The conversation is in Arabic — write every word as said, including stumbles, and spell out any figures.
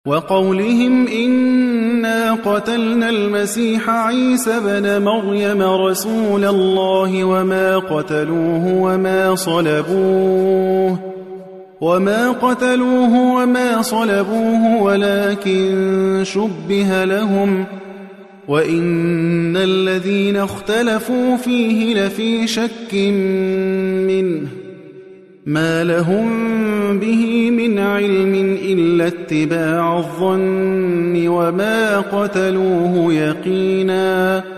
وقولهم إنا قتلنا المسيح عيسى بن مريم رسول الله وما قتلوه وما صلبوه وما قتلوه وما صلبوه ولكن شبه لهم وإن الذين اختلفوا فيه لفي شك منه ما لهم به من علم إلا اتباع الظن وما قتلوه يقينا